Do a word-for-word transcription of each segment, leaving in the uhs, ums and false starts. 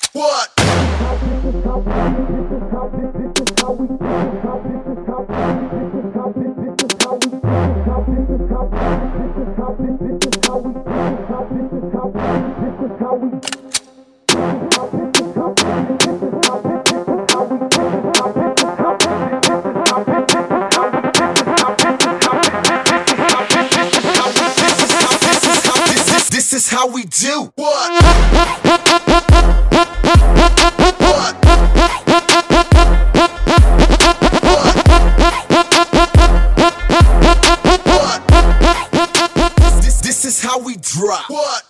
What? This is how we do. What? What? What? This, this is how we drop. What?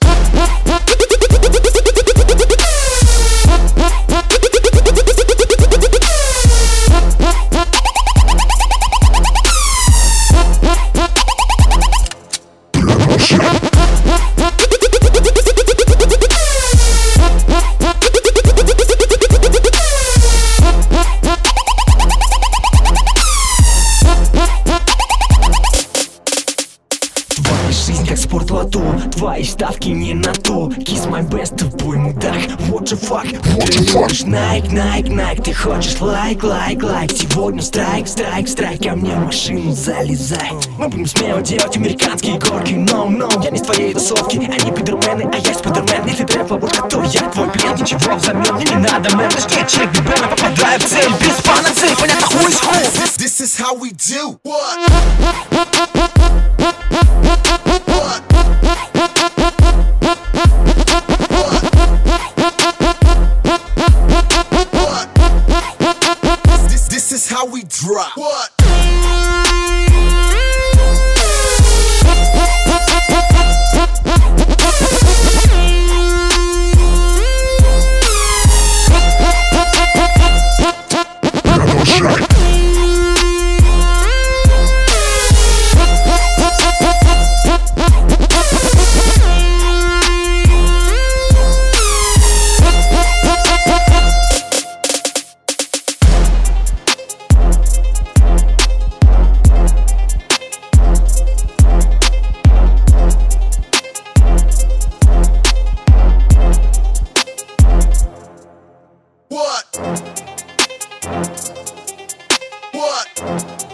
Жизнь как спортлото, твои ставки не на то. Kiss my best, твой мудак, what the fuck, what the fuck. Nike, Nike, Nike, ты хочешь лайк, лайк, лайк. Сегодня страйк, страйк, страйк, ко мне в машину залезай. Мы будем смело делать американские горки, no, no. Я не с твоей тусовки, они пидормены, а я спидермен. Если трэп ловушка, то я твой плен. Ничего взамен мне не надо, мэн. Точнее, чек Бибена, попадаю в цель без панацеи, понятно, хуй с хуй. This is how we do. What? This is how we drop. What? What? What?